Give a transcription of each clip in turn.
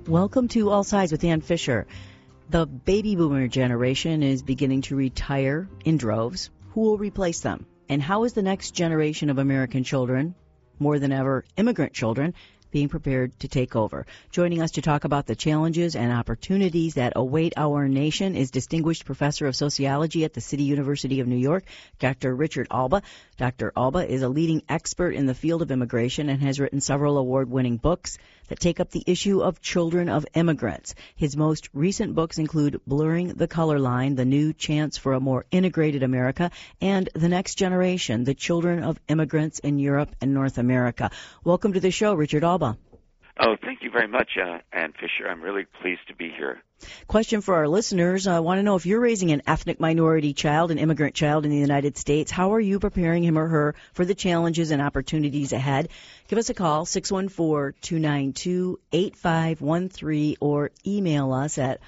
Welcome to All Sides with Ann Fisher. The baby boomer generation is beginning to retire in droves. Who will replace them? And how is the next generation of American children, more than ever immigrant children, being prepared to take over? Joining us to talk about the challenges and opportunities that await our nation is Distinguished Professor of Sociology at the City University of New York, Dr. Richard Alba. Dr. Alba is a leading expert in the field of immigration and has written several award-winning books that take up the issue of children of immigrants. His most recent books include Blurring the Color Line, The New Chance for a More Integrated America, and The Next Generation, The Children of Immigrants in Europe and North America. Welcome to the show, Richard Alba. Oh, thank you very much, Ann Fisher. I'm really pleased to be here. Question for our listeners. I want to know, if you're raising an ethnic minority child, an immigrant child in the United States, how are you preparing him or her for the challenges and opportunities ahead? Give us a call, 614-292-8513, or email us at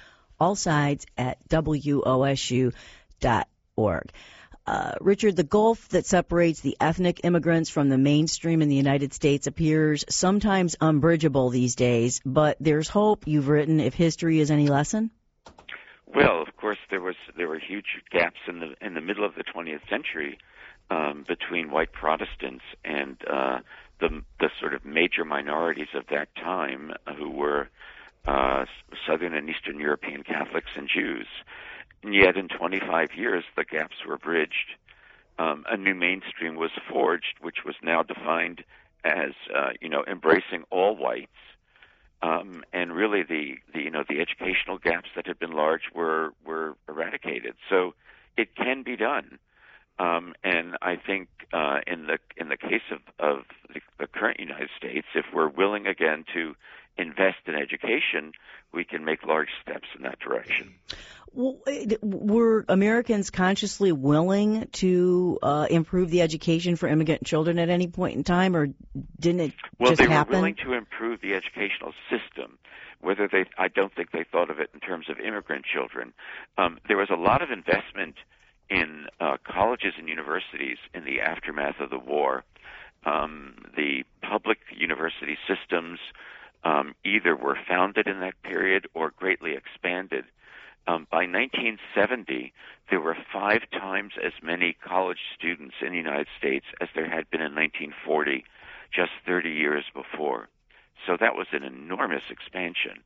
allsides@wosu.org. Richard, the gulf that separates the ethnic immigrants from the mainstream in the United States appears sometimes unbridgeable these days, but there's hope, you've written, if history is any lesson? Well, of course, there were huge gaps in the middle of the 20th century between white Protestants and the sort of major minorities of that time, who were Southern and Eastern European Catholics and Jews. And yet in 25 years, the gaps were bridged. A new mainstream was forged, which was now defined as, embracing all whites. And really the educational gaps that had been large were eradicated. So it can be done. And I think, in the case of the current United States, if we're willing again to invest in education, we can make large steps in that direction. Were Americans consciously willing to improve the education for immigrant children at any point in time, or didn't it just happen? Well, they were willing to improve the educational system. I don't think they thought of it in terms of immigrant children. There was a lot of investment in colleges and universities in the aftermath of the war. The public university systems either were founded in that period or greatly expanded. By 1970, there were 5 times as many college students in the United States as there had been in 1940, just 30 years before. So that was an enormous expansion.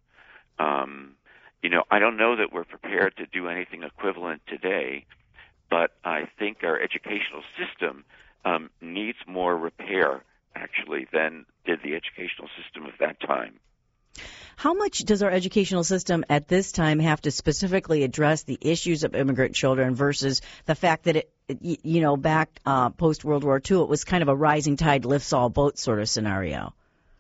I don't know that we're prepared to do anything equivalent today, but I think our educational system needs more repair, actually, than did the educational system of that time. How much does our educational system at this time have to specifically address the issues of immigrant children versus the fact that back post-World War II, it was kind of a rising tide lifts all boats sort of scenario?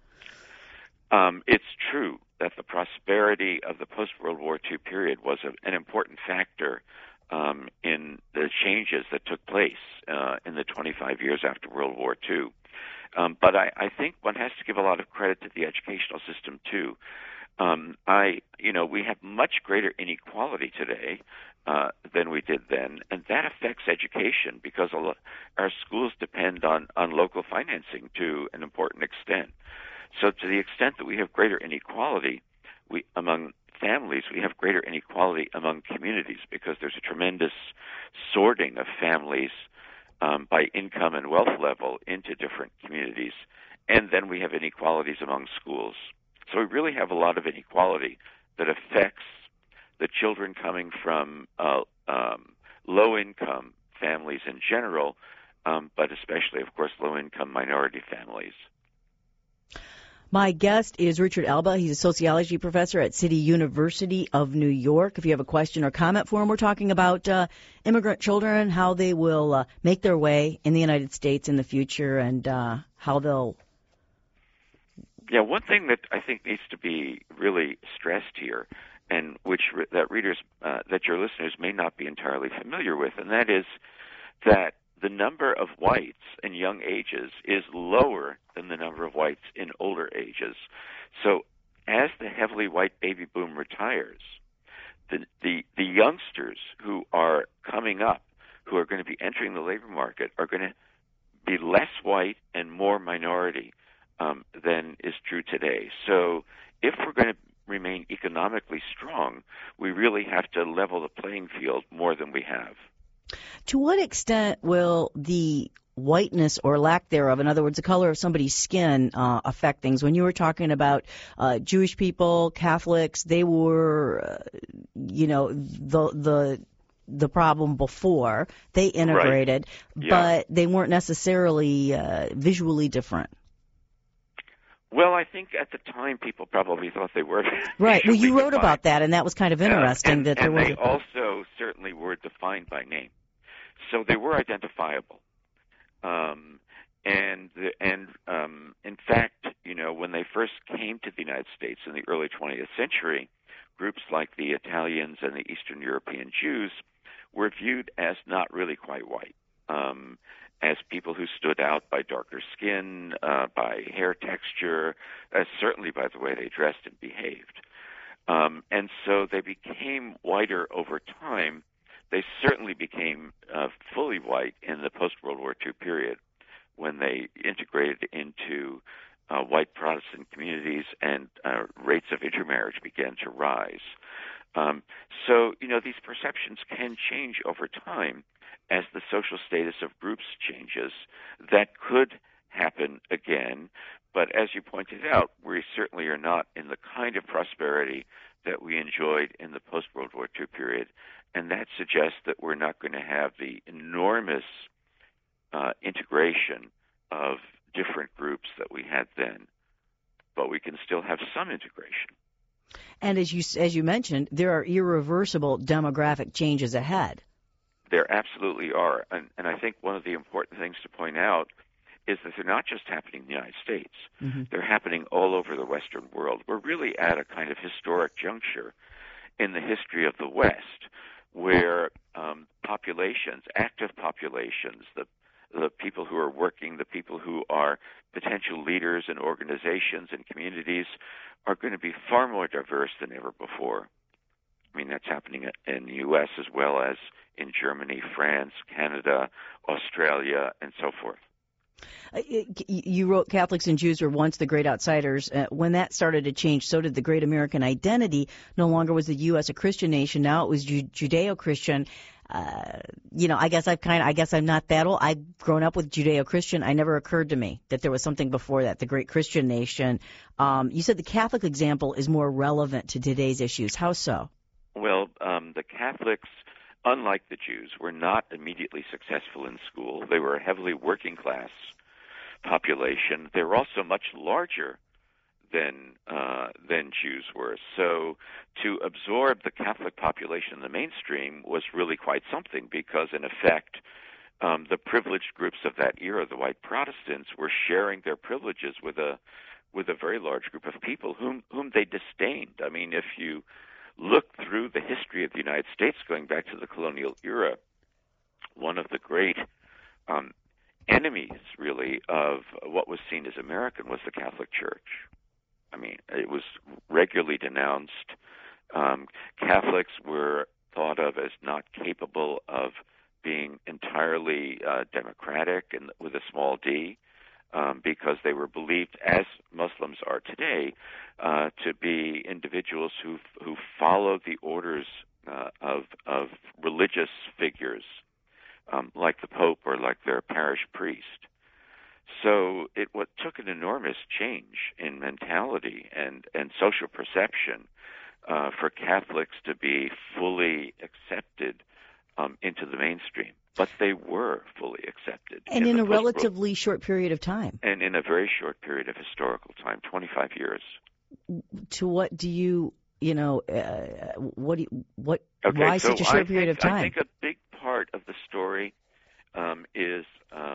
It's true that the prosperity of the post-World War II period was an important factor in the changes that took place in the 25 years after World War II. But I think one has to give a lot of credit to the educational system, too. We have much greater inequality today than we did then, and that affects education because our schools depend on local financing to an important extent. So to the extent that we have greater inequality among families, we have greater inequality among communities because there's a tremendous sorting of families by income and wealth level into different communities. And then we have inequalities among schools. So we really have a lot of inequality that affects the children coming from low-income families in general, but especially, of course, low-income minority families. My guest is Richard Alba. He's a sociology professor at City University of New York. If you have a question or comment for him, we're talking about immigrant children, how they will make their way in the United States in the future, and how they'll... Yeah, one thing that I think needs to be really stressed here, and that your listeners may not be entirely familiar with, and that is that the number of whites in young ages is lower than the number of whites in older ages. So as the heavily white baby boom retires, the youngsters who are coming up, who are going to be entering the labor market, are going to be less white and more minority than is true today. So if we're going to remain economically strong, we really have to level the playing field more than we have. To what extent will the whiteness or lack thereof, in other words, the color of somebody's skin, affect things? When you were talking about Jewish people, Catholics, they were, the problem before they integrated, right. But they weren't necessarily visually different. Well, I think at the time people probably thought they were. Right. Well, you wrote defined. About that, and that was kind of interesting. And they also certainly were defined by name, so they were identifiable. In fact, when they first came to the United States in the early 20th century, groups like the Italians and the Eastern European Jews were viewed as not really quite white, as people who stood out by darker skin, by hair texture, certainly by the way they dressed and behaved. And so they became whiter over time. They certainly became fully white in the post-World War II period when they integrated into white Protestant communities and rates of intermarriage began to rise. So, these perceptions can change over time as the social status of groups changes. That could happen again, but as you pointed out, we certainly are not in the kind of prosperity that we enjoyed in the post-World War II period, and that suggests that we're not going to have the enormous integration of different groups that we had then, but we can still have some integration. And as you mentioned, there are irreversible demographic changes ahead. There absolutely are, and I think one of the important things to point out is that they're not just happening in the United States. Mm-hmm. They're happening all over the Western world. We're really at a kind of historic juncture in the history of the West where populations, active populations, the people who are working, the people who are potential leaders in organizations and communities are going to be far more diverse than ever before. I mean, that's happening in the U.S. as well as in Germany, France, Canada, Australia, and so forth. You wrote Catholics and Jews were once the great outsiders. When that started to change, so did the great American identity. No longer was the U.S. a Christian nation. Now it was Judeo-Christian. I guess I'm not that old. I've grown up with Judeo-Christian. It never occurred to me that there was something before that, the great Christian nation. You said the Catholic example is more relevant to today's issues. How so? Well, the Catholics, unlike the Jews, were not immediately successful in school. They were a heavily working class population. They were also much larger than Jews were. So to absorb the Catholic population in the mainstream was really quite something because, in effect, the privileged groups of that era, the white Protestants, were sharing their privileges with a very large group of people whom they disdained. I mean, if you look through the history of the United States going back to the colonial era, one of the great enemies, really, of what was seen as American was the Catholic Church. I mean, it was regularly denounced. Catholics were thought of as not capable of being entirely democratic and with a small d, because they were believed, as Muslims are today, to be individuals who follow the orders of religious figures, like the Pope or like their parish priest. So it took an enormous change in mentality and social perception for Catholics to be fully accepted into the mainstream. But they were fully accepted. And in a relatively short period of time. And in a very short period of historical time, 25 years. To what do you, why Okay, such a short period of time? I think a big part of the story is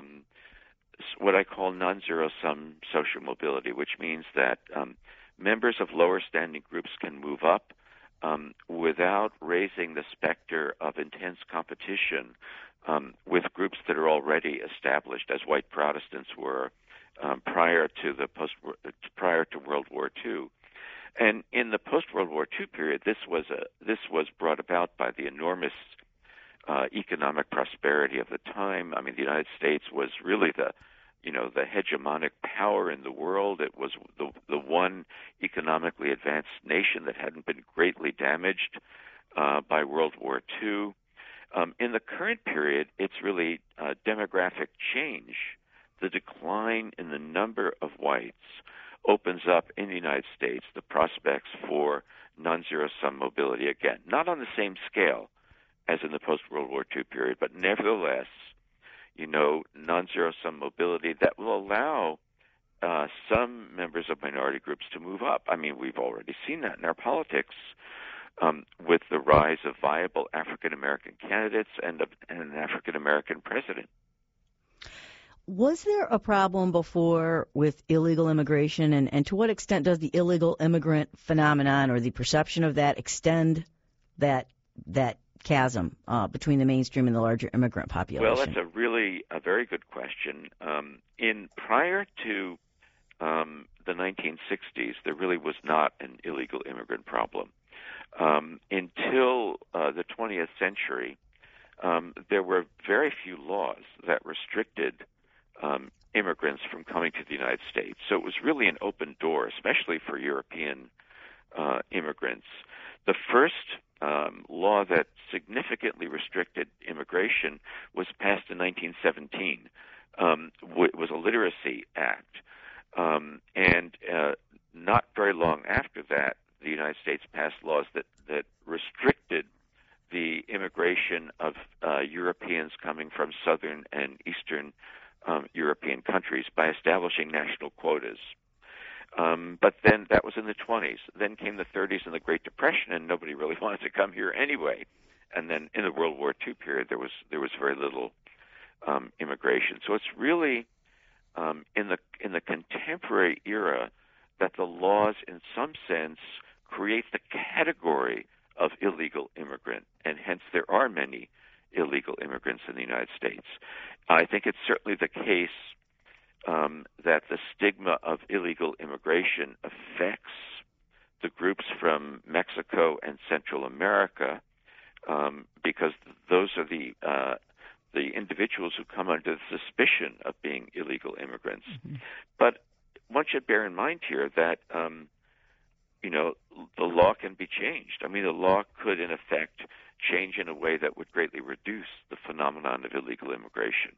what I call non-zero-sum social mobility, which means that members of lower-standing groups can move up without raising the specter of intense competition with groups that are already established, as white Protestants were prior to World War II. And in the post-World War II period, this was brought about by the enormous economic prosperity of the time. I mean, the United States was really the hegemonic power in the world. It was the one economically advanced nation that hadn't been greatly damaged by World War II. In the current period, it's really demographic change. The decline in the number of whites opens up in the United States the prospects for non-zero-sum mobility again. Not on the same scale as in the post-World War II period, but nevertheless, non-zero-sum mobility that will allow some members of minority groups to move up. I mean, we've already seen that in our politics with the rise of viable African-American candidates and an African-American president. Was there a problem before with illegal immigration, and to what extent does the illegal immigrant phenomenon or the perception of that extend that chasm between the mainstream and the larger immigrant population? Well, that's a very good question. Prior to the 1960s, there really was not an illegal immigrant problem. Until the 20th century, there were very few laws that restricted immigrants from coming to the United States. So it was really an open door, especially for European immigrants. The first law that significantly restricted immigration was passed in 1917. It was a Literacy Act. And not very long after that, the United States passed laws that restricted the immigration of Europeans coming from southern and eastern European countries by establishing national quotas. But then that was in the 20s. Then came the 30s and the Great Depression, and nobody really wanted to come here anyway. And then in the World War II period, there was very little immigration. So it's really in the contemporary era that the laws, in some sense, create the category of illegal immigrant, and hence there are many illegal immigrants in the United States. I think it's certainly the case that the stigma of illegal immigration affects the groups from Mexico and Central America because those are the individuals who come under the suspicion of being illegal immigrants. Mm-hmm. But one should bear in mind here that the law can be changed. I mean, the law could, in effect, change in a way that would greatly reduce the phenomenon of illegal immigration.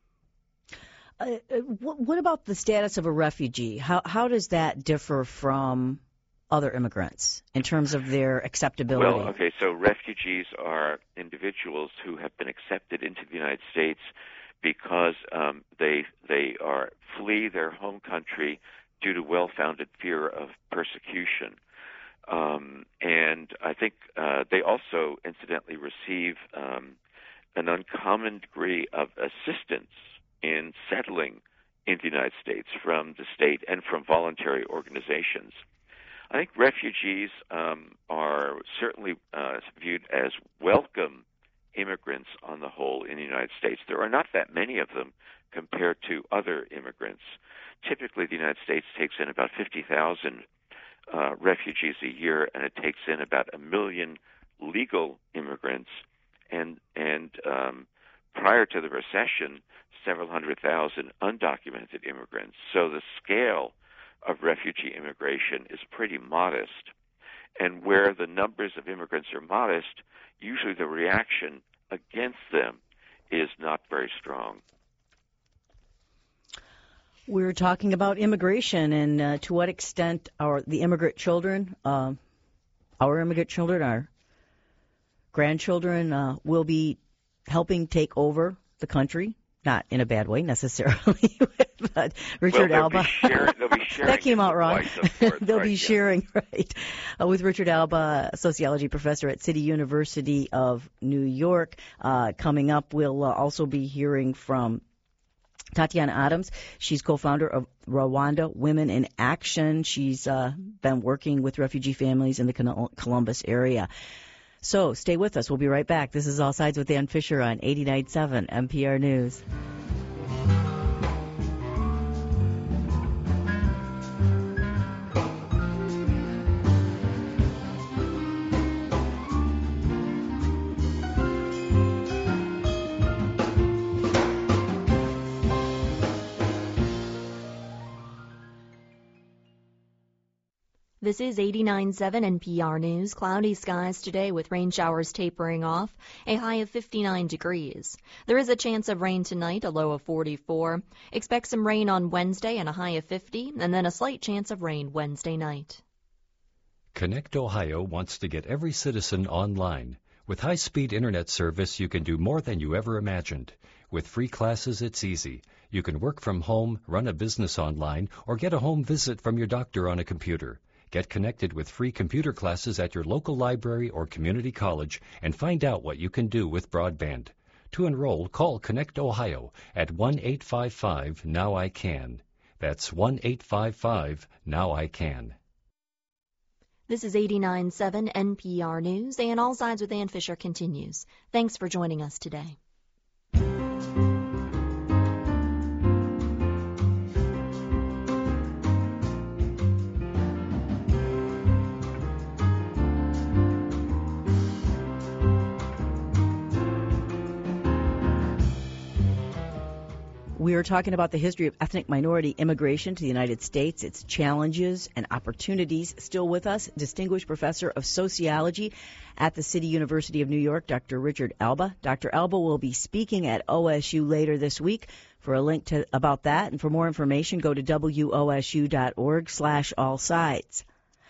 What about the status of a refugee? How does that differ from other immigrants in terms of their acceptability? Well, okay, so refugees are individuals who have been accepted into the United States because they flee their home country due to well-founded fear of persecution. And I think they also, incidentally, receive an uncommon degree of assistance in settling in the United States from the state and from voluntary organizations. I think refugees are certainly viewed as welcome immigrants on the whole in the United States. There are not that many of them compared to other immigrants. Typically, the United States takes in about 50,000 refugees a year, and it takes in about 1 million legal immigrants. And prior to the recession, several 100,000 undocumented immigrants. So the scale of refugee immigration is pretty modest. And where the numbers of immigrants are modest, usually the reaction against them is not very strong. We're talking about immigration and to what extent our immigrant children, our grandchildren will be helping take over the country. Not in a bad way necessarily, but Richard Alba. They'll be sharing that came out wrong. They'll be sharing, yeah. right. With Richard Alba, a sociology professor at City University of New York. Coming up, we'll also be hearing from Tatiana Adams. She's co-founder of Rwanda Women in Action. She's been working with refugee families in the Columbus area. So stay with us. We'll be right back. This is All Sides with Ann Fisher on 89.7 NPR News. This is 89.7 NPR News. Cloudy skies today with rain showers tapering off, a high of 59 degrees. There is a chance of rain tonight, a low of 44. Expect some rain on Wednesday and a high of 50, and then a slight chance of rain Wednesday night. Connect Ohio wants to get every citizen online. With high-speed internet service, you can do more than you ever imagined. With free classes, it's easy. You can work from home, run a business online, or get a home visit from your doctor on a computer. Get connected with free computer classes at your local library or community college and find out what you can do with broadband. To enroll, call Connect Ohio at 1-855-NOW-I-CAN. That's 1-855-NOW-I-CAN. This is 89.7 NPR News, and All Sides with Ann Fisher continues. Thanks for joining us today. We are talking about the history of ethnic minority immigration to the United States, its challenges and opportunities. Still with us, Distinguished Professor of Sociology at the City University of New York, Dr. Richard Alba. Dr. Alba will be speaking at OSU later this week. For a link about that and for more information, go to wosu.org/allsides.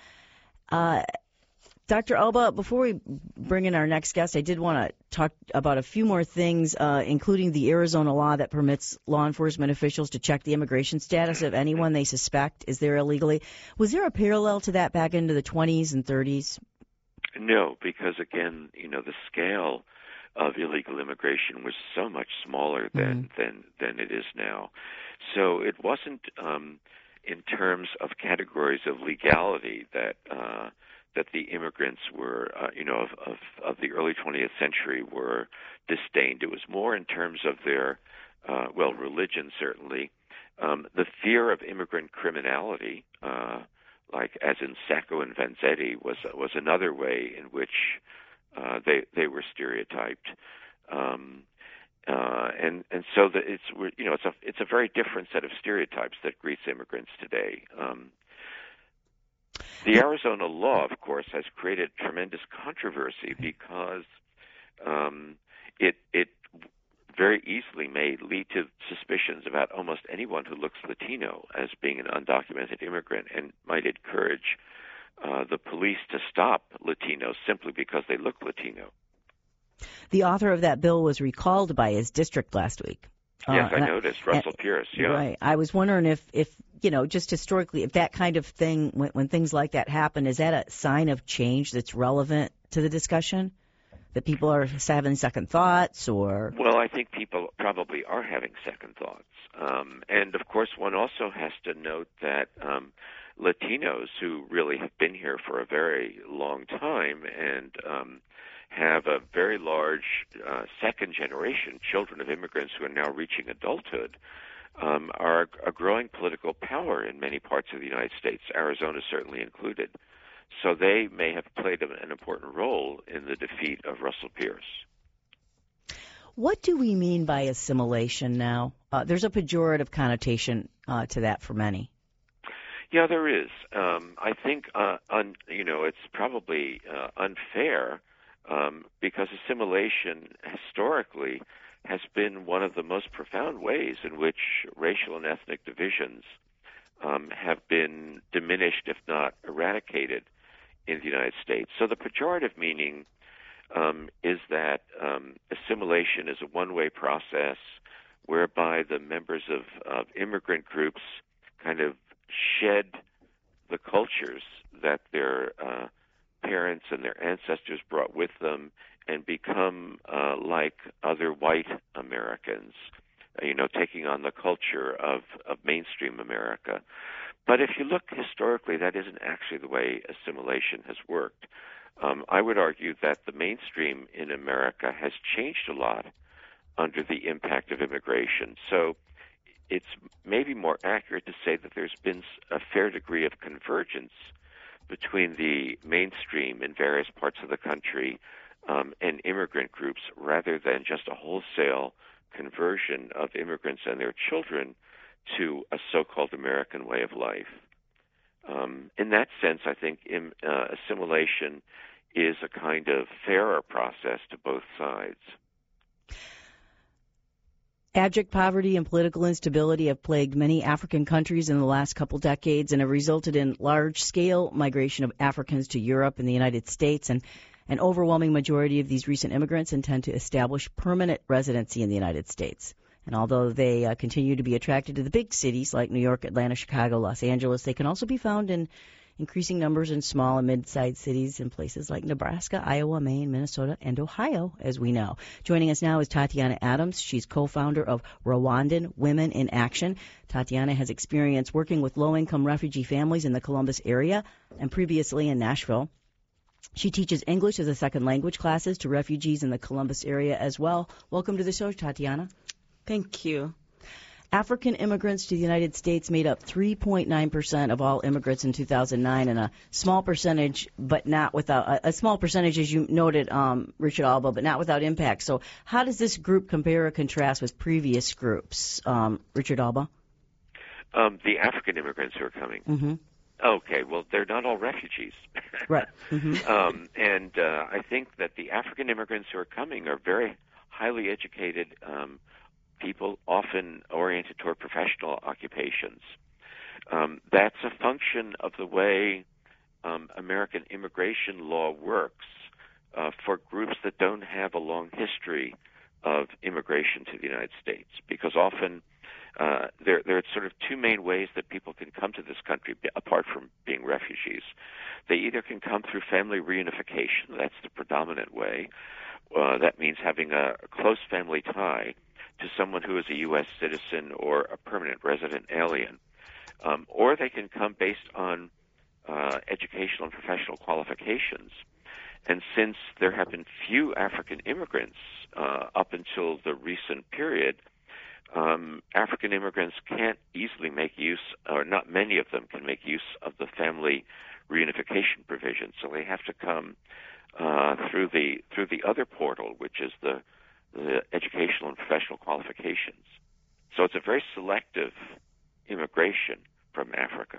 Dr. Alba, before we bring in our next guest, I did want to talk about a few more things, including the Arizona law that permits law enforcement officials to check the immigration status of anyone they suspect is there illegally. Was there a parallel to that back into the 20s and 30s? No, because, again, the scale of illegal immigration was so much smaller than it is now. So it wasn't in terms of categories of legality that the immigrants were, of the early 20th century were disdained. It was more in terms of their, religion certainly, the fear of immigrant criminality, like as in Sacco and Vanzetti, was another way in which they were stereotyped, and so that it's a very different set of stereotypes that greets immigrants today. The Arizona law, of course, has created tremendous controversy because it very easily may lead to suspicions about almost anyone who looks Latino as being an undocumented immigrant, and might encourage the police to stop Latinos simply because they look Latino. The author of that bill was recalled by his district last week. Yes, I noticed. Russell Pierce, yeah. Right. I was wondering if just historically, if that kind of thing, when things like that happen, is that a sign of change that's relevant to the discussion? That people are having second thoughts, or? Well, I think people probably are having second thoughts. And, of course, one also has to note that Latinos who really have been here for a very long time and have a very large second-generation children of immigrants who are now reaching adulthood, are a growing political power in many parts of the United States, Arizona certainly included. So they may have played an important role in the defeat of Russell Pierce. What do we mean by assimilation now? There's a pejorative connotation to that for many. Yeah, there is. I think, it's probably unfair because assimilation historically has been one of the most profound ways in which racial and ethnic divisions have been diminished, if not eradicated, in the United States. So the pejorative meaning is that assimilation is a one-way process whereby the members of immigrant groups kind of shed the cultures that their parents and their ancestors brought with them and become like other white Americans, taking on the culture of mainstream America. But if you look historically, that isn't actually the way assimilation has worked. I would argue that the mainstream in America has changed a lot under the impact of immigration. So it's maybe more accurate to say that there's been a fair degree of convergence between the mainstream in various parts of the country and immigrant groups, rather than just a wholesale conversion of immigrants and their children to a so-called American way of life. In that sense, I think assimilation is a kind of fairer process to both sides. Abject poverty and political instability have plagued many African countries in the last couple decades and have resulted in large-scale migration of Africans to Europe and the United States. And an overwhelming majority of these recent immigrants intend to establish permanent residency in the United States. And although they continue to be attracted to the big cities like New York, Atlanta, Chicago, Los Angeles, they can also be found in increasing numbers in small and mid-sized cities in places like Nebraska, Iowa, Maine, Minnesota, and Ohio, as we know. Joining us now is Tatiana Adams. She's co-founder of Rwandan Women in Action. Tatiana has experience working with low-income refugee families in the Columbus area and previously in Nashville. She teaches English as a second language classes to refugees in the Columbus area as well. Welcome to the show, Tatiana. Thank you. African immigrants to the United States made up 3.9% of all immigrants in 2009, and a small percentage, but not without a small percentage, as you noted, Richard Alba, but not without impact. So, how does this group compare or contrast with previous groups, Richard Alba? The African immigrants who are coming. Mm-hmm. Okay, well, they're not all refugees. Right. Mm-hmm. And I think that the African immigrants who are coming are very highly educated people, often oriented toward professional occupations. That's a function of the way American immigration law works for groups that don't have a long history of immigration to the United States, because often there are sort of two main ways that people can come to this country, apart from being refugees. They either can come through family reunification. That's the predominant way. That means having a close family tie to someone who is a U.S. citizen or a permanent resident alien. Or they can come based on educational and professional qualifications. And since there have been few African immigrants up until the recent period, African immigrants can't easily make use, or not many of them can make use of the family reunification provision. So they have to come through the other portal, which is the educational and professional qualifications. So it's a very selective immigration from Africa.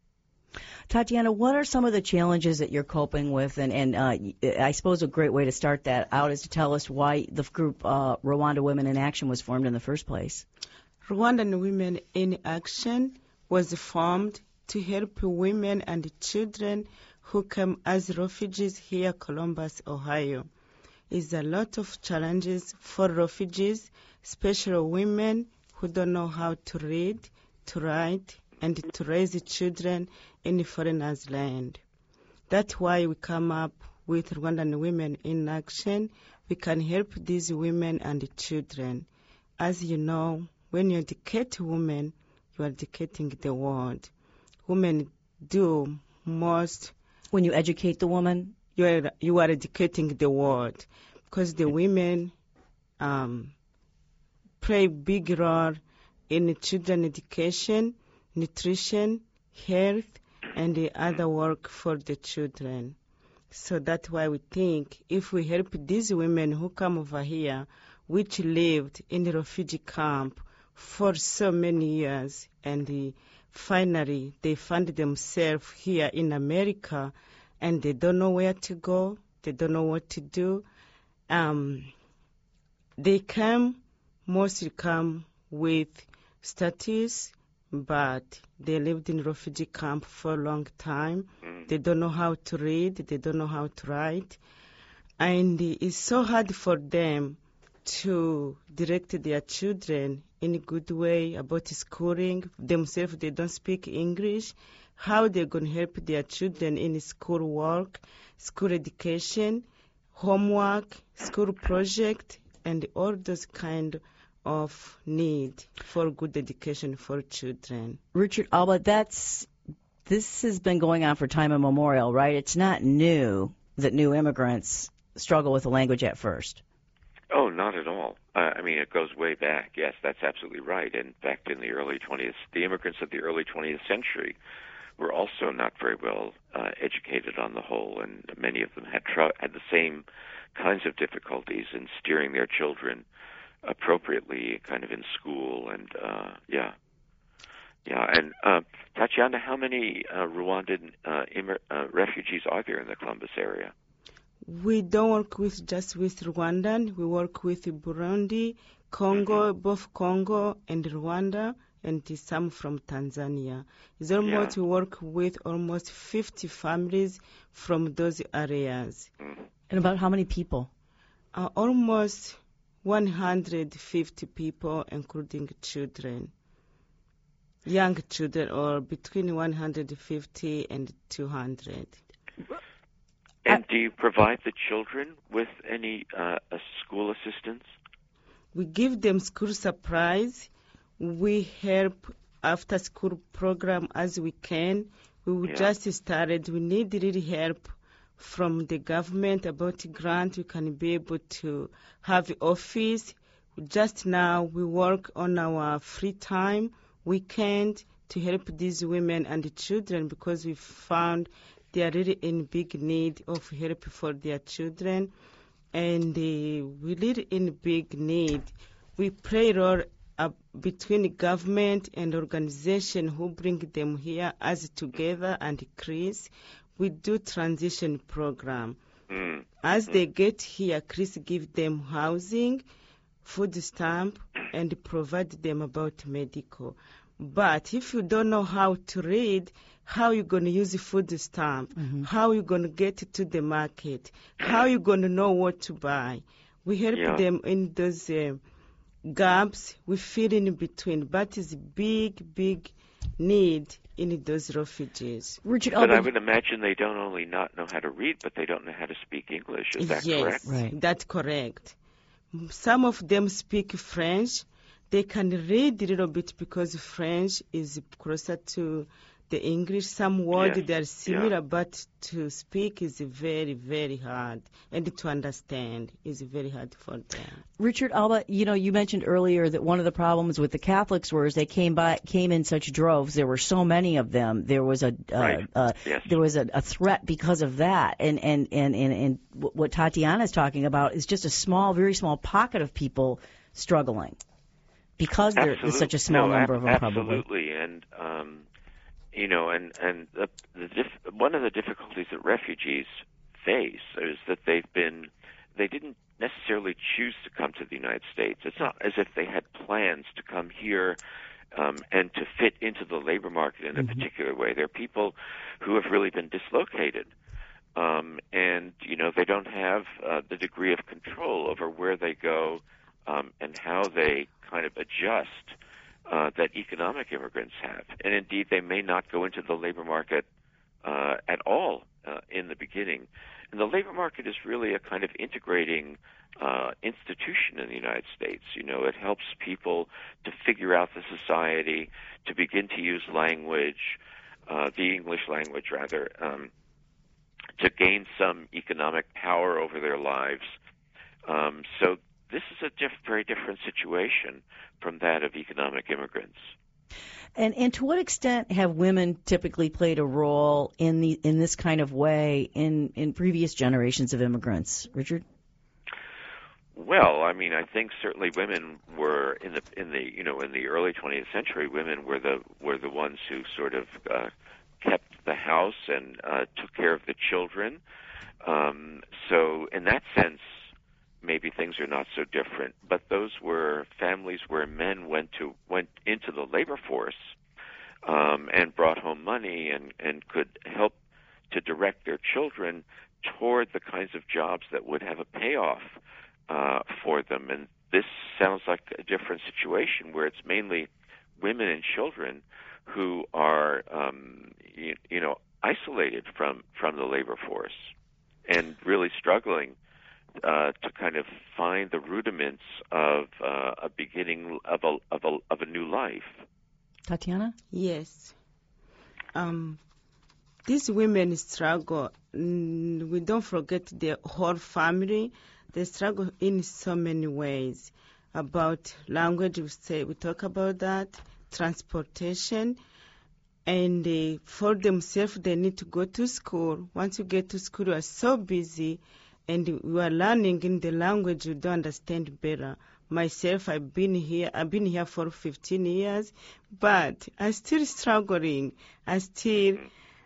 Tatiana, what are some of the challenges that you're coping with? And I suppose a great way to start that out is to tell us why the group Rwanda Women in Action was formed in the first place. Rwandan Women in Action was formed to help women and children who come as refugees here, Columbus, Ohio. Is a lot of challenges for refugees, especially women who don't know how to read, to write, and to raise children in a foreigner's land. That's why we come up with Rwandan Women in Action. We can help these women and children. As you know, when you educate women, you are educating the world. Women do most. When you educate the woman? You are educating the world, because the women play a big role in children education, nutrition, health, and the other work for the children. So that's why we think if we help these women who come over here, which lived in the refugee camp for so many years, and finally they find themselves here in America, and they don't know where to go, they don't know what to do. They mostly come with status, but they lived in refugee camp for a long time. They don't know how to read, they don't know how to write. And it's so hard for them to direct their children in a good way about schooling. Themselves, they don't speak English. How they're going to help their children in school work, school education, homework, school project, and all those kind of need for good education for children. Richard Alba, this has been going on for time immemorial, right? It's not new that new immigrants struggle with the language at first. Oh, not at all. I mean, it goes way back. Yes, that's absolutely right. In fact, in the immigrants of the early 20th century were also not very well educated on the whole, and many of them had the same kinds of difficulties in steering their children appropriately, kind of in school, and Yeah, and Tatiana, how many Rwandan refugees are there in the Columbus area? We don't work just with Rwandan. We work with Burundi, Congo, both Congo and Rwanda, and some from Tanzania. It's almost, we work with almost 50 families from those areas. And about how many people? Almost 150 people, including children. Young children, or between 150 and 200. And do you provide the children with any school assistance? We give them school supplies. We help after school program as we can. We just started. We need really help from the government about grant. We can be able to have office. Just now we work on our free time, weekend, to help these women and the children, because we found they are really in big need of help for their children, and we really in big need. We play a role between government and organization who bring them here as together and Chris. We do transition program. As they get here, Chris give them housing, food stamp, and provide them about medical. But if you don't know how to read, how you going to use the food stamp? How you going to get to the market? How you going to know what to buy? We help them in those gaps we fill in between, but it's big need in those refugees. Richard, but I would imagine they don't only not know how to read, but they don't know how to speak English. Is that correct? Yes, right. That's correct. Some of them speak French. They can read a little bit because French is closer to the English. Some words they are similar, but to speak is very, very hard, and to understand is very hard for them. Richard Alba, you mentioned earlier that one of the problems with the Catholics was they came in such droves. There were so many of them. There was there was a threat because of that. And what Tatiana is talking about is just a very small pocket of people struggling because there's such a small number of them. Absolutely, and one of the difficulties that refugees face is that they didn't necessarily choose to come to the United States. It's not as if they had plans to come here and to fit into the labor market in a particular way. They're people who have really been dislocated, and they don't have the degree of control over where they go and how they kind of adjust that economic immigrants have. And indeed, they may not go into the labor market at all in the beginning. And the labor market is really a kind of integrating institution in the United States. It helps people to figure out the society, to begin to use language, the English language rather, to gain some economic power over their lives. So this is a very different situation from that of economic immigrants. And to what extent have women typically played a role in this kind of way in previous generations of immigrants, Richard? Well, I mean, I think certainly women were in the early 20th century. Women were the ones who sort of kept the house and took care of the children. So in that sense, maybe things are not so different, but those were families where men went into the labor force and brought home money and could help to direct their children toward the kinds of jobs that would have a payoff for them. And this sounds like a different situation where it's mainly women and children who are isolated from the labor force and really struggling to kind of find the rudiments of a beginning of a new life. Tatiana? Yes. These women struggle. We don't forget their whole family. They struggle in so many ways. About language, we talk about that. Transportation. And for themselves, they need to go to school. Once you get to school, you are so busy, and you are learning in the language you don't understand better. Myself, I've been here for 15 years, but I'm still struggling. I still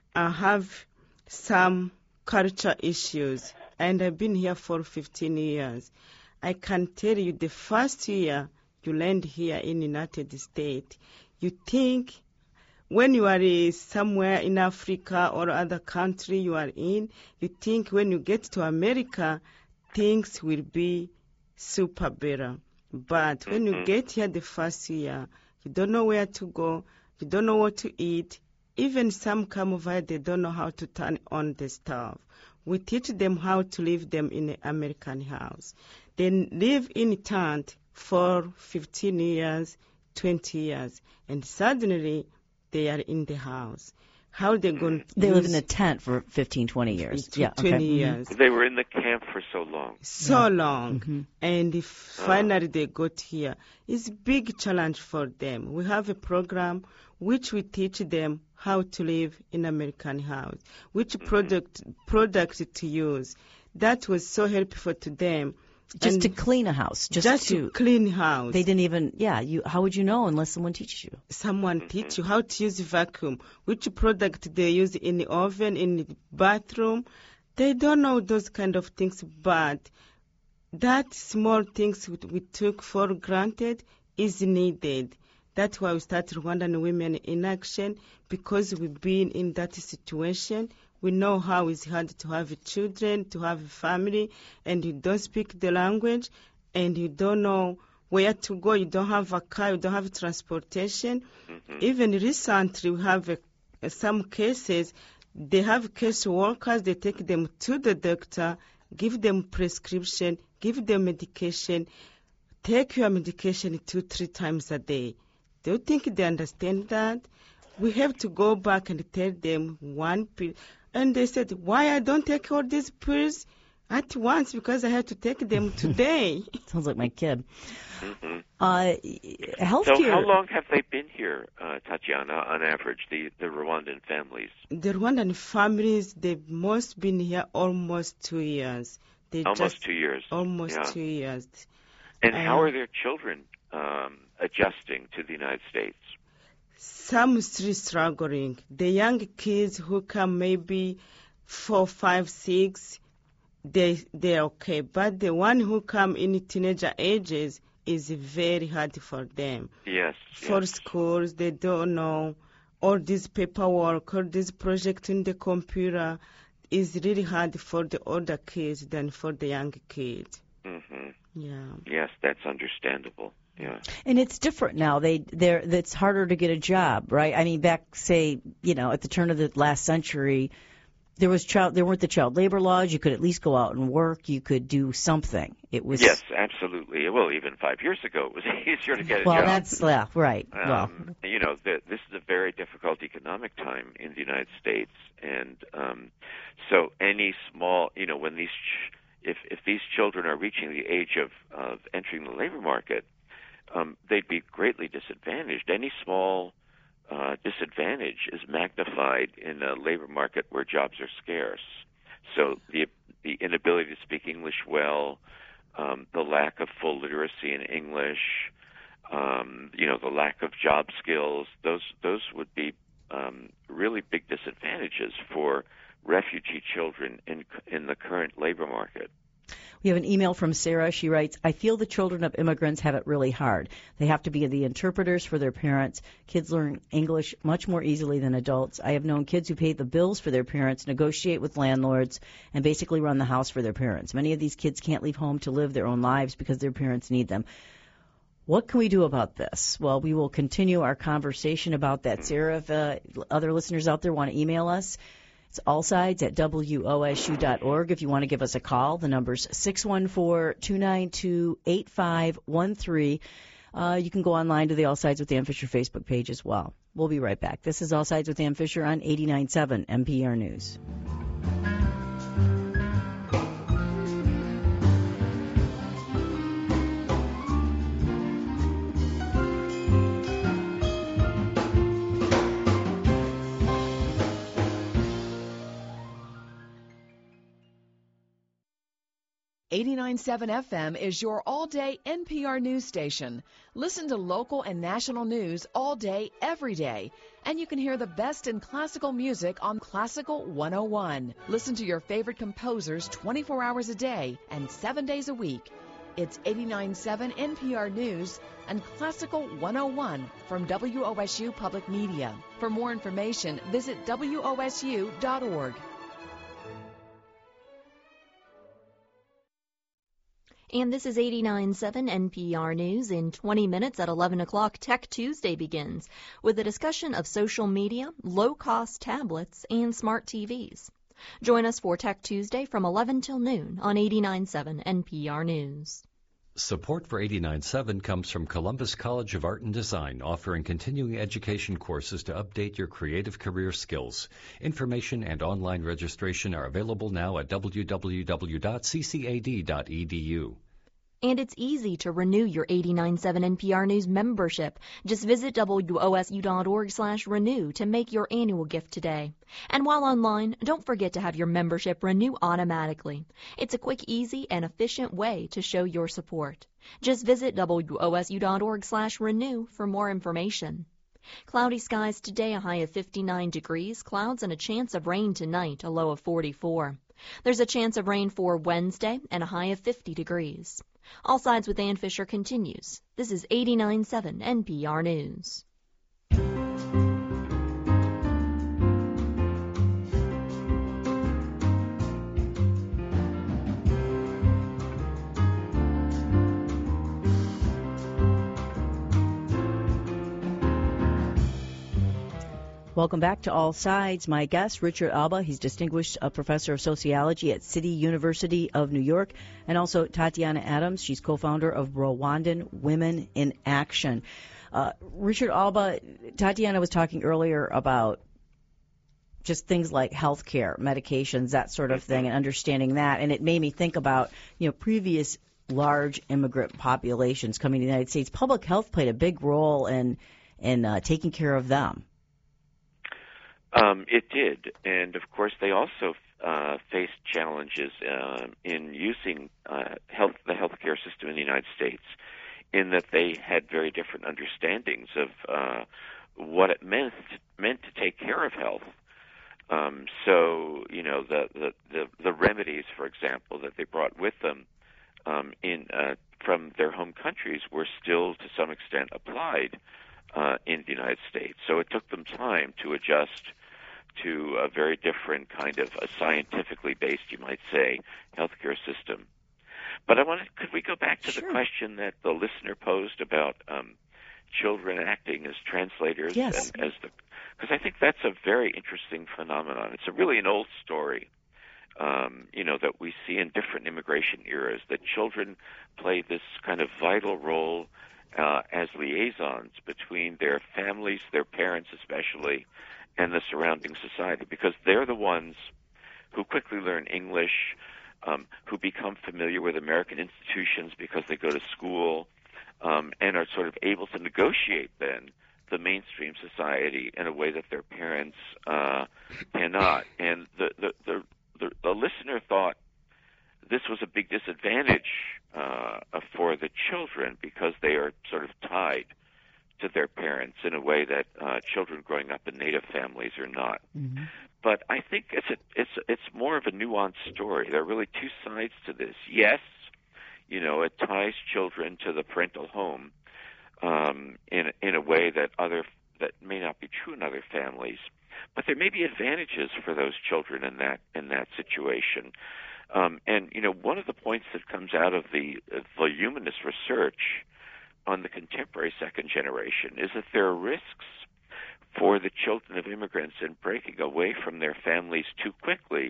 have some culture issues, and I've been here for 15 years. I can tell you the first year you land here in the United States, you think when you are somewhere in Africa or other country you are in, you think when you get to America, things will be super better. But when you get here the first year, you don't know where to go, you don't know what to eat. Even some come over here, they don't know how to turn on the stove. We teach them how to live them in an American house. They live in tent for 15 years, 20 years, and suddenly they are in the house. How they going to They live in a tent for 15, 20 years. 20 years. They were in the camp for so long. So long. And if finally they got here, it's a big challenge for them. We have a program which we teach them how to live in American house, which product to use. That was so helpful to them. Just to clean a house. Just to clean house. They didn't even, how would you know unless someone teaches you? Someone teach you how to use vacuum, which product they use in the oven, in the bathroom. They don't know those kind of things, but that small things we took for granted is needed. That's why we started Rwandan Women in Action, because we've been in that situation. We know how it's hard to have children, to have a family, and you don't speak the language, and you don't know where to go. You don't have a car, you don't have transportation. Even recently, we have some cases, they have case workers, they take them to the doctor, give them prescription, give them medication, take your medication 2-3 times a day. Do you think they understand that? We have to go back and tell them one pill. And they said, why I don't take all these pills at once? Because I have to take them today. Sounds like my kid. Healthcare. So how long have they been here, Tatiana, on average, the Rwandan families? The Rwandan families, they've most been here almost 2 years. Almost 2 years. Almost 2 years. And how are their children adjusting to the United States? Some still struggling. The young kids who come maybe 4, 5, 6, they're okay. But the one who come in teenager ages is very hard for them. Yes. For schools, they don't know all this paperwork, all this project in the computer is really hard for the older kids than for the young kids. Yeah. Yes, that's understandable. Yeah. And it's different now. It's harder to get a job, right? I mean, back, say, at the turn of the last century, there weren't the child labor laws. You could at least go out and work. You could do something. It was. Yes, absolutely. Well, even 5 years ago, it was easier to get a job. Well, that's right. This is a very difficult economic time in the United States, and so any small, when these, if these children are reaching the age of entering the labor market, they'd be greatly disadvantaged. Any small disadvantage is magnified in a labor market where jobs are scarce. So the inability to speak English well, the lack of full literacy in English, the lack of job skills, those would be really big disadvantages for refugee children in the current labor market. We have an email from Sarah. She writes, I feel the children of immigrants have it really hard. They have to be the interpreters for their parents. Kids learn English much more easily than adults. I have known kids who pay the bills for their parents, negotiate with landlords, and basically run the house for their parents. Many of these kids can't leave home to live their own lives because their parents need them. What can we do about this? Well, we will continue our conversation about that, Sarah. If other listeners out there want to email us, it's allsides@wosu.org. If you want to give us a call, the number's 614-292-8513. You can go online to the All Sides with Ann Fisher Facebook page as well. We'll be right back. This is All Sides with Ann Fisher on 89.7 NPR News. 89.7 FM is your all-day NPR news station. Listen to local and national news all day, every day. And you can hear the best in classical music on Classical 101. Listen to your favorite composers 24 hours a day and 7 days a week. It's 89.7 NPR News and Classical 101 from WOSU Public Media. For more information, visit WOSU.org. And this is 89.7 NPR News. In 20 minutes at 11 o'clock, Tech Tuesday begins with a discussion of social media, low-cost tablets, and smart TVs. Join us for Tech Tuesday from 11 till noon on 89.7 NPR News. Support for 89.7 comes from Columbus College of Art and Design, offering continuing education courses to update your creative career skills. Information and online registration are available now at www.ccad.edu. And it's easy to renew your 89.7 NPR News membership. Just visit WOSU.org/renew to make your annual gift today. And while online, don't forget to have your membership renew automatically. It's a quick, easy, and efficient way to show your support. Just visit WOSU.org/renew for more information. Cloudy skies today, a high of 59 degrees, clouds and a chance of rain tonight, a low of 44. There's a chance of rain for Wednesday and a high of 50 degrees. All Sides with Ann Fisher continues. This is 89.7 NPR News. Welcome back to All Sides. My guest, Richard Alba. He's Distinguished Professor of Sociology at City University of New York. And also Tatiana Adams. She's co-founder of Rwandan Women in Action. Richard Alba, Tatiana was talking earlier about just things like health care, medications, that sort of thing, and understanding that. And it made me think about, previous large immigrant populations coming to the United States. Public health played a big role in taking care of them. It did, and of course they also faced challenges in using the healthcare system in the United States, in that they had very different understandings of what it meant to take care of health. So the remedies, for example, that they brought with them from their home countries were still to some extent applied in the United States. So it took them time to adjust to a very different kind of a scientifically based, you might say, healthcare system. But could we go back to the question that the listener posed about children acting as translators? Yes. Because I think that's a very interesting phenomenon. It's really an old story, that we see in different immigration eras, that children play this kind of vital role as liaisons between their families, their parents especially, and the surrounding society, because they're the ones who quickly learn English, who become familiar with American institutions because they go to school, and are sort of able to negotiate then the mainstream society in a way that their parents cannot. And the listener thought this was a big disadvantage for the children because they are sort of tied to their parents in a way that children growing up in Native families are not. Mm-hmm. But I think it's more of a nuanced story. There are really two sides to this. Yes, it ties children to the parental home in a way that may not be true in other families. But there may be advantages for those children in that situation. And one of the points that comes out of the voluminous research on the contemporary second generation is that there are risks for the children of immigrants in breaking away from their families too quickly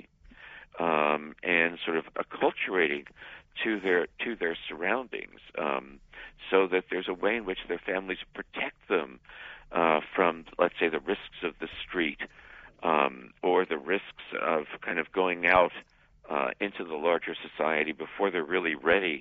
and sort of acculturating to their surroundings, so that there's a way in which their families protect them from, let's say, the risks of the street or the risks of kind of going out into the larger society before they're really ready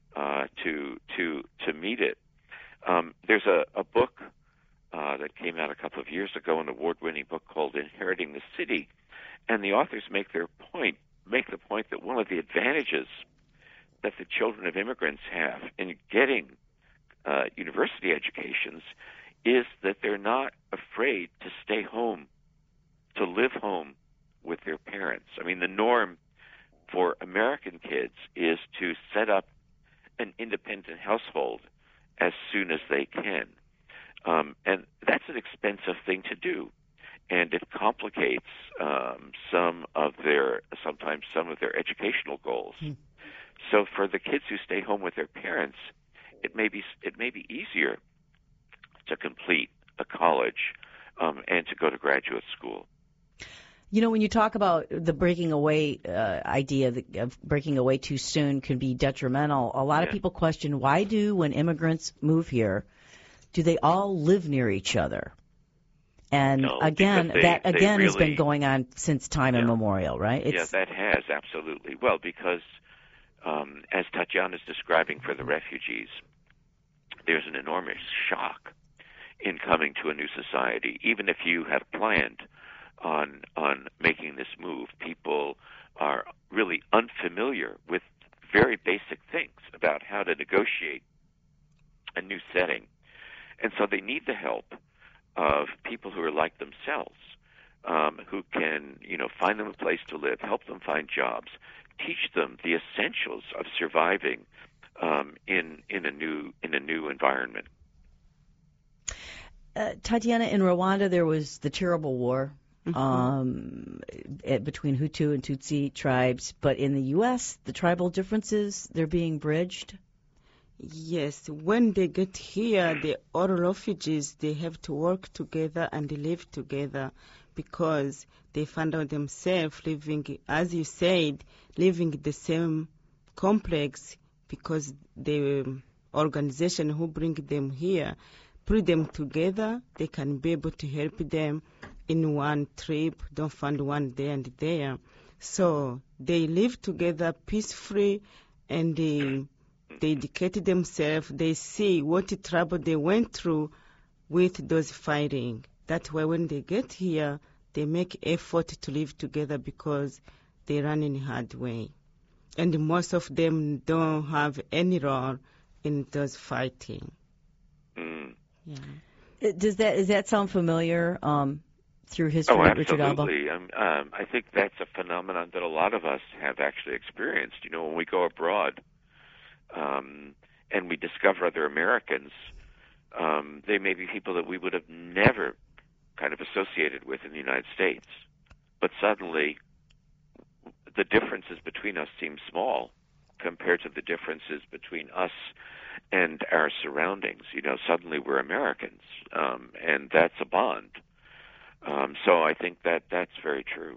to meet it. There's a book that came out a couple of years ago, an award-winning book called Inheriting the City, and the authors make the point that one of the advantages that the children of immigrants have in getting university educations is that they're not afraid to stay home, to live home with their parents. I mean, the norm for American kids is to set up an independent household as soon as they can. And that's an expensive thing to do. And it complicates sometimes some of their educational goals. So for the kids who stay home with their parents, it may be easier to complete a college and to go to graduate school. You know, when you talk about the breaking away idea of breaking away too soon can be detrimental, a lot of people question, why when immigrants move here, do they all live near each other? And no, again, that really has been going on since time immemorial, right? That has, absolutely. Well, because as Tatiana is describing for the refugees, there's an enormous shock in coming to a new society. Even if you have planned on making this move, people are really unfamiliar with very basic things about how to negotiate a new setting. And so they need the help of people who are like themselves, who can, find them a place to live, help them find jobs, teach them the essentials of surviving in a new environment. Tatiana, in Rwanda there was the terrible war between Hutu and Tutsi tribes, but in the U.S. the tribal differences, they're being bridged. Yes, when they get here, all refugees, they have to work together and live together because they find out themselves living, as you said, living in the same complex because the organization who bring them here, put them together, they can be able to help them in one trip, don't find one there and there. So they live together peacefully and they educate themselves. They see what trouble they went through with those fighting. That's why when they get here, they make effort to live together because they run in a hard way. And most of them don't have any role in those fighting. Yeah. Does that sound familiar through history, Richard Alba? Absolutely. I think that's a phenomenon that a lot of us have actually experienced. When we go abroad and we discover other Americans, they may be people that we would have never kind of associated with in the United States. But suddenly, the differences between us seem small compared to the differences between us and our surroundings. Suddenly we're Americans, and that's a bond. So I think that's very true.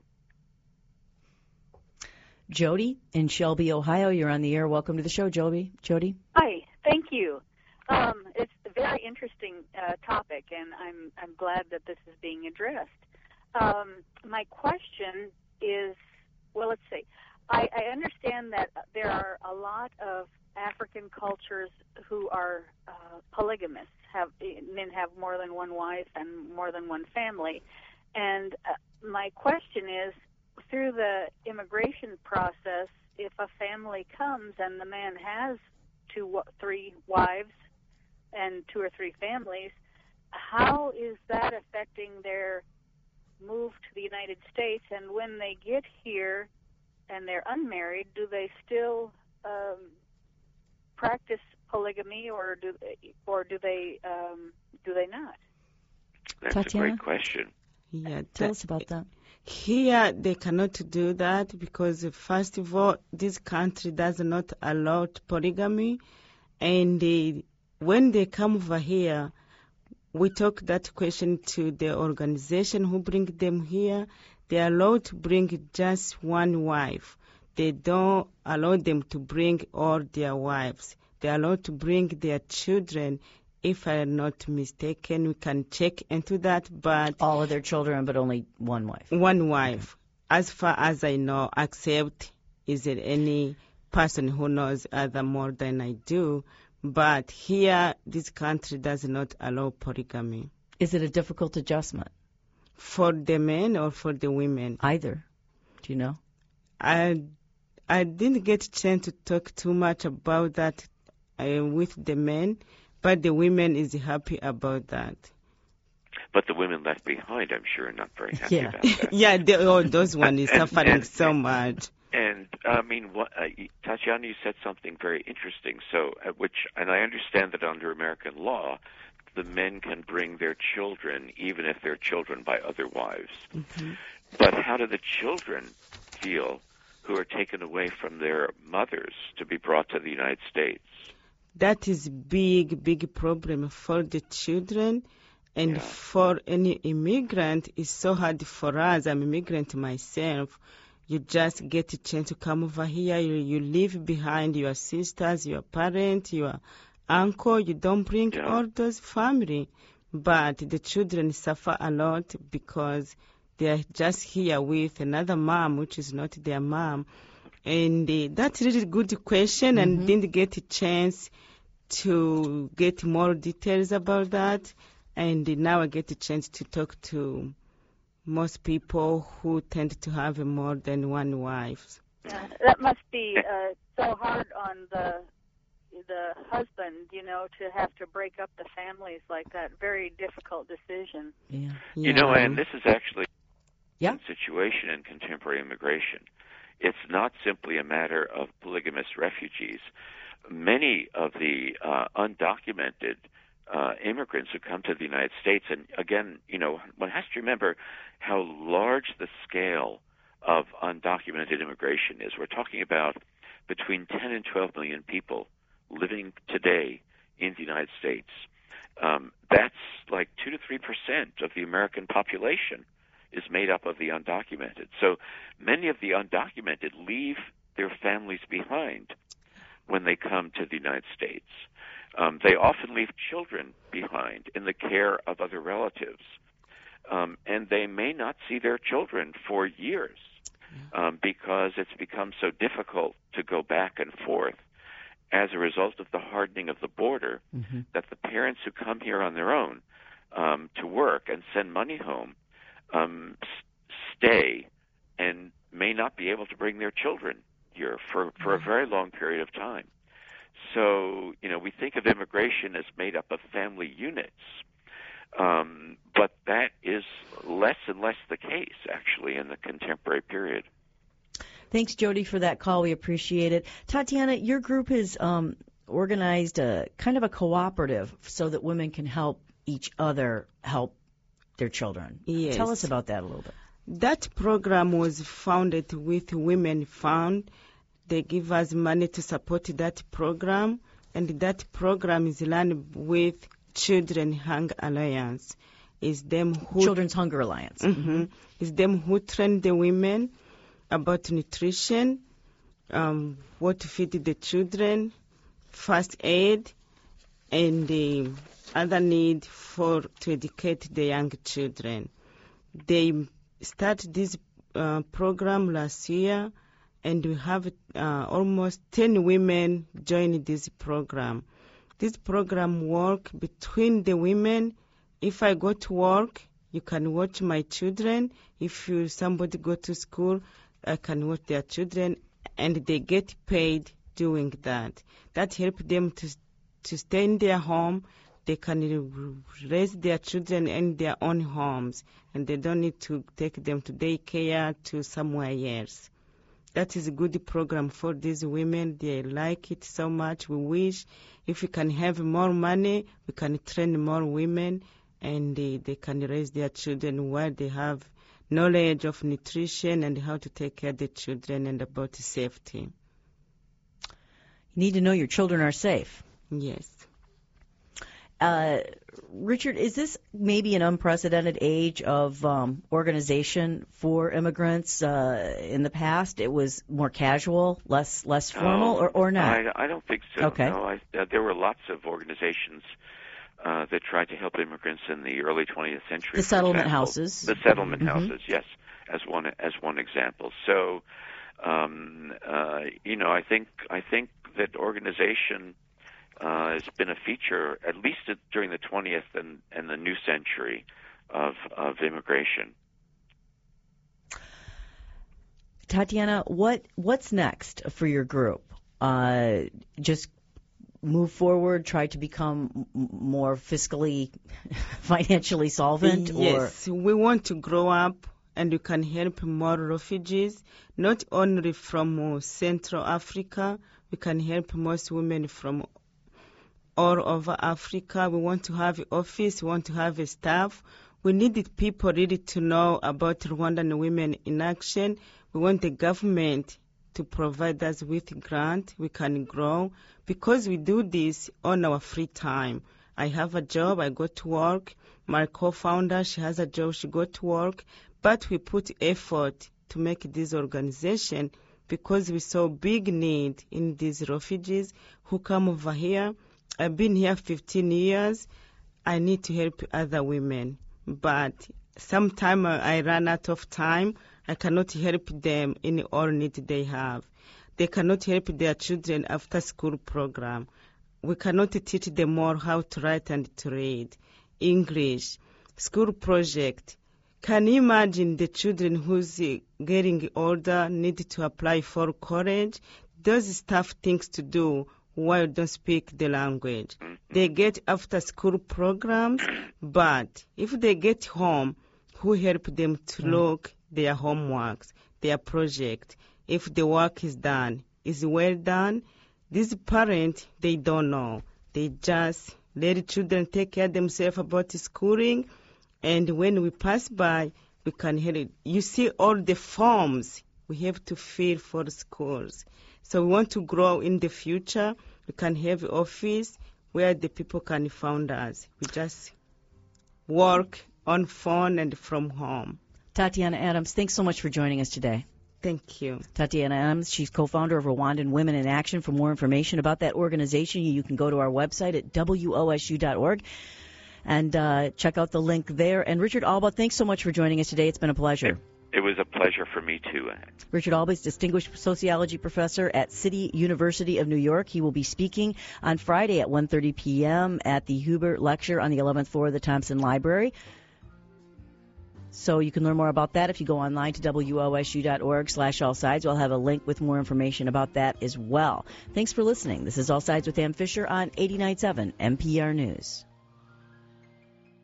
Jody in Shelby, Ohio, you're on the air. Welcome to the show, Jody. Hi, thank you. It's a very interesting topic, and I'm glad that this is being addressed. My question is, well, let's see. I understand that there are a lot of African cultures who are polygamous. Men have more than one wife and more than one family. And my question is, through the immigration process, if a family comes and the man has 3 wives and 2 or 3 families, how is that affecting their move to the United States? And when they get here and they're unmarried, do they still practice polygamy, or do they not? That's Tatiana? a great question. Yeah, Tell us about that. Here, they cannot do that because, first of all, this country does not allow polygamy. And when they come over here, we took that question to the organization who bring them here. They are allowed to bring just one wife. They don't allow them to bring all their wives. They are allowed to bring their children. If I'm not mistaken, we can check into that. But all of their children, but only one wife. One wife. As far as I know, except is there any person who knows other more than I do. But here, this country does not allow polygamy. Is it a difficult adjustment? For the men or for the women? Either. Do you know? I didn't get a chance to talk too much about that with the men, but the women is happy about that. But the women left behind, I'm sure, are not very happy about that. Yeah, those one is suffering so much. And I mean, Tatiana, you said something very interesting. So, and I understand that under American law, the men can bring their children, even if they're children by other wives. Mm-hmm. But how do the children feel who are taken away from their mothers to be brought to the United States? That is big problem for the children. And for any immigrant, it's so hard for us. I'm an immigrant myself. You just get a chance to come over here. You leave behind your sisters, your parents, your uncle. You don't bring all those family. But the children suffer a lot because they are just here with another mom, which is not their mom. And that's really a good question, and didn't get a chance to get more details about that. And now I get a chance to talk to most people who tend to have more than one wife. That must be so hard on the husband, to have to break up the families like that. Very difficult decision. Yeah. And this is actually a situation in contemporary immigration. It's not simply a matter of polygamous refugees. Many of the undocumented immigrants who come to the United States, and again, one has to remember how large the scale of undocumented immigration is. We're talking about between 10 and 12 million people living today in the United States. That's like 2 to 3% of the American population is made up of the undocumented. So many of the undocumented leave their families behind when they come to the United States. They often leave children behind in the care of other relatives, and they may not see their children for years because it's become so difficult to go back and forth as a result of the hardening of the border, that the parents who come here on their own to work and send money home stay and may not be able to bring their children here for a very long period of time. So, we think of immigration as made up of family units, but that is less and less the case, actually, in the contemporary period. Thanks, Jody, for that call. We appreciate it. Tatiana, your group has organized a kind of a cooperative so that women can help each other help their children. Yes. Tell us about that a little bit. That program was founded with Women Found. They give us money to support that program, and that program is run with Children's Hunger Alliance. Children's Hunger Alliance. Mm-hmm. It's them who train the women about nutrition, what to feed the children, first aid, and the other need to educate the young children. They started this program last year, and we have almost 10 women join this program. This program works between the women. If I go to work, you can watch my children. If somebody go to school, I can watch their children, and they get paid doing that. That helps them to stay in their home. They can raise their children in their own homes, and they don't need to take them to daycare to somewhere else. That is a good program for these women. They like it so much. We wish if we can have more money, we can train more women, and they can raise their children while they have knowledge of nutrition and how to take care of the children and about safety. You need to know your children are safe. Yes. Richard, is this maybe an unprecedented age of organization for immigrants? In the past, it was more casual, less formal, or not? I don't think so. Okay. No, there were lots of organizations that tried to help immigrants in the early 20th century. The settlement houses. The settlement houses, yes, as one example. So, I think that organization has been a feature, at least during the 20th and the new century of immigration. Tatiana, what's next for your group? Just move forward, try to become more fiscally, financially solvent? Yes, we want to grow up and we can help more refugees, not only from Central Africa. We can help most women from all over Africa. We want to have an office, we want to have a staff. We need people really to know about Rwandan Women in Action. We want the government to provide us with grant. We can grow because we do this on our free time. I have a job, I go to work. My co-founder, she has a job, she go to work. But we put effort to make this organization because we saw big need in these refugees who come over here. I've been here 15 years. I need to help other women. But sometimes I run out of time. I cannot help them in all need they have. They cannot help their children after school program. We cannot teach them more how to write and to read, English, school project. Can you imagine the children who's getting older need to apply for college? Those tough things to do while don't speak the language. They get after school programs, but if they get home, who help them to look their homeworks, their project, if the work is done, is well done? These parents, they don't know. They just let children take care of themselves about schooling, and when we pass by, we can hear it. You see all the forms we have to fill for schools. So we want to grow in the future. We can have an office where the people can find us. We just work on phone and from home. Tatiana Adams, thanks so much for joining us today. Thank you. Tatiana Adams, she's co-founder of Rwandan Women in Action. For more information about that organization, you can go to our website at wosu.org and check out the link there. And Richard Alba, thanks so much for joining us today. It's been a pleasure. It was a pleasure for me, too. Richard Alba is Distinguished Sociology Professor at City University of New York. He will be speaking on Friday at 1:30 p.m. at the Huber Lecture on the 11th floor of the Thompson Library. So you can learn more about that if you go online to wosu.org/allsides. We'll have a link with more information about that as well. Thanks for listening. This is All Sides with Ann Fisher on 89.7 NPR News.